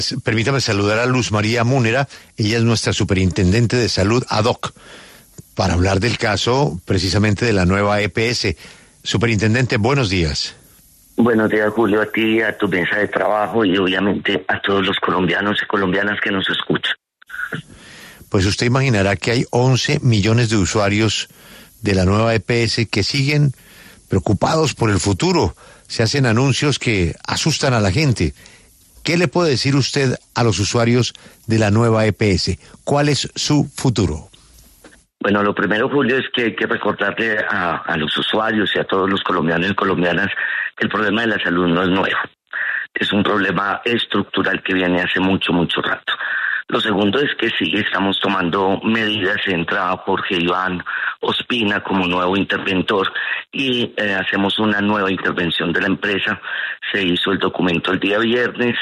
Permítame saludar a Luz María Múnera, ella es nuestra superintendente de salud ad hoc, para hablar del caso precisamente de la nueva EPS. Superintendente, buenos días. Buenos días, Julio, a ti, a tu mesa de trabajo y obviamente a todos los colombianos y colombianas que nos escuchan. Pues usted imaginará que hay 11 millones de usuarios de la nueva EPS que siguen preocupados por el futuro. Se hacen anuncios que asustan a la gente. ¿Qué le puede decir usted a los usuarios de la nueva EPS? ¿Cuál es su futuro? Bueno, lo primero, Julio, es que hay que recordarle a los usuarios y a todos los colombianos y colombianas que el problema de la salud no es nuevo. Es un problema estructural que viene hace mucho rato. Lo segundo es que sí, estamos tomando medidas. Entra Jorge Iván Ospina como nuevo interventor y hacemos una nueva intervención de la empresa. Se hizo el documento el día viernes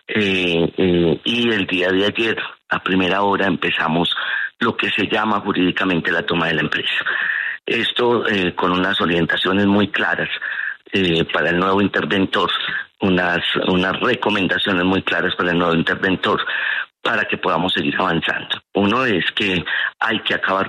y el día de ayer, a primera hora, empezamos lo que se llama jurídicamente la toma de la empresa. Esto con unas orientaciones muy claras para el nuevo interventor, unas recomendaciones muy claras para el nuevo interventor, para que podamos seguir avanzando. Uno es que hay que acabar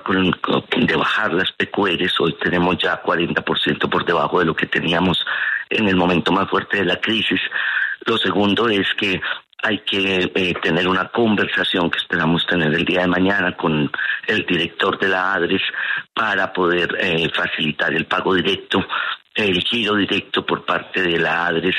de bajar las PQRs. Hoy tenemos ya 40% por debajo de lo que teníamos en el momento más fuerte de la crisis. Lo segundo es que hay que tener una conversación que esperamos tener el día de mañana con el director de la ADRES para poder facilitar el pago directo, el giro directo por parte de la ADRES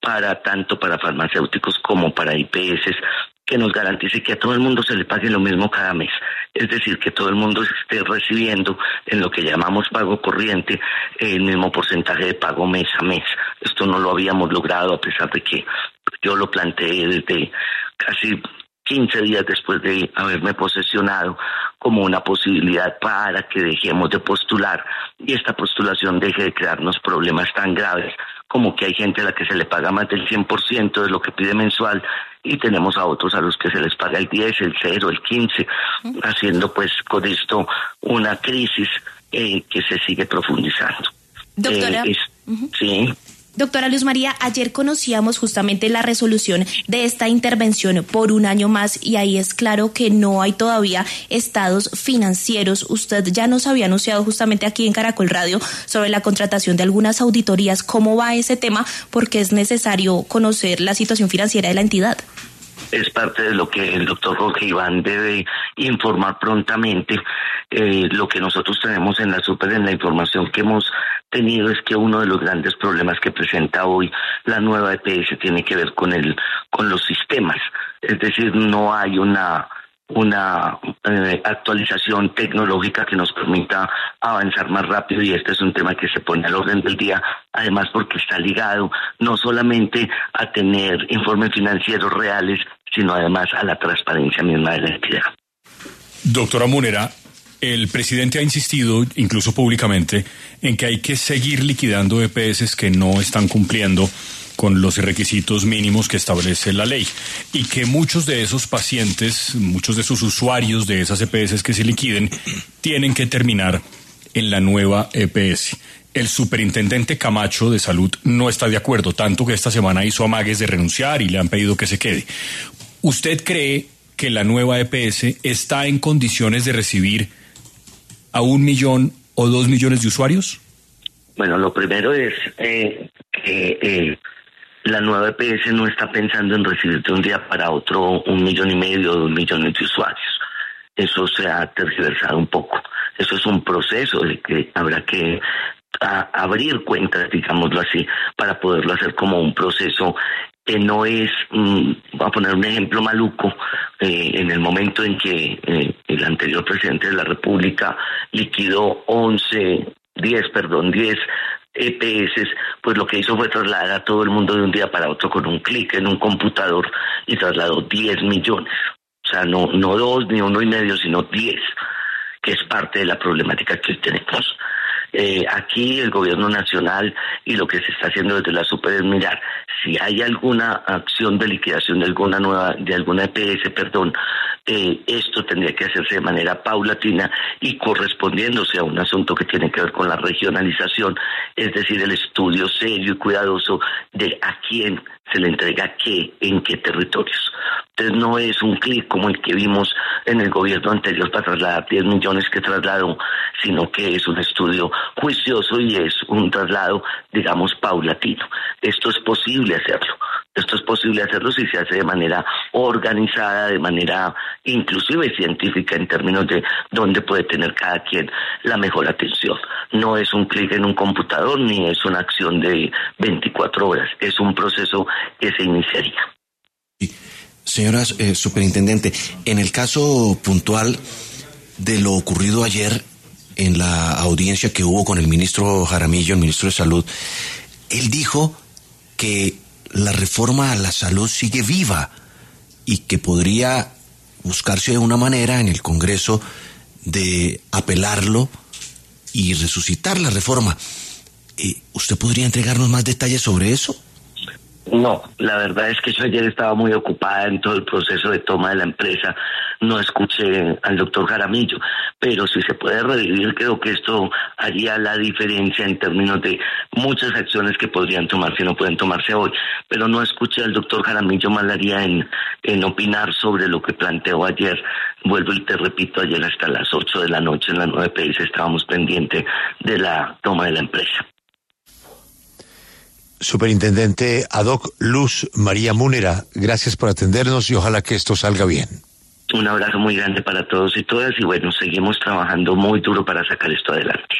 tanto para farmacéuticos como para IPS, que nos garantice que a todo el mundo se le pague lo mismo cada mes. Es decir, que todo el mundo esté recibiendo en lo que llamamos pago corriente el mismo porcentaje de pago mes a mes. Esto no lo habíamos logrado, a pesar de que yo lo planteé desde casi 15 días después de haberme posesionado como una posibilidad para que dejemos de postular y esta postulación deje de crearnos problemas tan graves como que hay gente a la que se le paga más del 100% de lo que pide mensual y tenemos a otros a los que se les paga el 10, el 0, el 15, haciendo pues con esto una crisis que se sigue profundizando. Doctora, sí. Doctora Luz María, ayer conocíamos justamente la resolución de esta intervención por un año más y ahí es claro que no hay todavía estados financieros. Usted ya nos había anunciado justamente aquí en Caracol Radio sobre la contratación de algunas auditorías. ¿Cómo va ese tema? Porque es necesario conocer la situación financiera de la entidad. Es parte de lo que el doctor Jorge Iván debe informar prontamente. Lo que nosotros tenemos en la información que hemos tenido es que uno de los grandes problemas que presenta hoy la nueva EPS tiene que ver con los sistemas. Es decir, no hay una actualización tecnológica que nos permita avanzar más rápido y este es un tema que se pone al orden del día, además porque está ligado no solamente a tener informes financieros reales, sino además a la transparencia misma de la entidad. Doctora Múnera, el presidente ha insistido, incluso públicamente, en que hay que seguir liquidando EPS que no están cumpliendo con los requisitos mínimos que establece la ley y que muchos de esos pacientes, muchos de esos usuarios de esas EPS que se liquiden, tienen que terminar en la nueva EPS. El superintendente Camacho de Salud no está de acuerdo, tanto que esta semana hizo amagues de renunciar y le han pedido que se quede. ¿Usted cree que la nueva EPS está en condiciones de recibir a 1 millón o 2 millones de usuarios? Bueno, lo primero es que la nueva EPS no está pensando en recibir de un día para otro 1,5 millones o 2 millones de usuarios. Eso se ha tergiversado un poco. Eso es un proceso de que habrá que abrir cuentas, digámoslo así, para poderlo hacer como un proceso que no es, voy a poner un ejemplo maluco, en el momento en que el anterior presidente de la República liquidó 10 EPS, pues lo que hizo fue trasladar a todo el mundo de un día para otro con un clic en un computador y trasladó 10 millones. O sea, no 2 ni 1,5, sino 10, que es parte de la problemática que tenemos. Aquí el gobierno nacional y lo que se está haciendo desde la super es mirar si hay alguna acción de liquidación de alguna EPS, esto tendría que hacerse de manera paulatina y correspondiéndose a un asunto que tiene que ver con la regionalización, es decir, el estudio serio y cuidadoso de a quién se le entrega qué, en qué territorios. Entonces no es un clic como el que vimos en el gobierno anterior para trasladar 10 millones que trasladó, sino que es un estudio juicioso y es un traslado, digamos, paulatino. Esto es posible hacerlo. Esto es posible hacerlo si se hace de manera organizada, de manera inclusive científica en términos de dónde puede tener cada quien la mejor atención. No es un clic en un computador ni es una acción de 24 horas, es un proceso que se iniciaría. Señora superintendente, en el caso puntual de lo ocurrido ayer en la audiencia que hubo con el ministro Jaramillo, el ministro de Salud, él dijo que la reforma a la salud sigue viva y que podría buscarse una manera en el Congreso de apelarlo y resucitar la reforma. ¿Usted podría entregarnos más detalles sobre eso? No, la verdad es que yo ayer estaba muy ocupada en todo el proceso de toma de la empresa, no escuché al doctor Jaramillo, pero si se puede revivir, creo que esto haría la diferencia en términos de muchas acciones que podrían tomarse y no pueden tomarse hoy, pero no escuché al doctor Jaramillo, mal haría en opinar sobre lo que planteó ayer. Vuelvo y te repito, ayer hasta las 8 de la noche en la 9 EPS estábamos pendientes de la toma de la empresa. Superintendente ad hoc Luz María Múnera, gracias por atendernos y ojalá que esto salga bien. Un abrazo muy grande para todos y todas y bueno, seguimos trabajando muy duro para sacar esto adelante.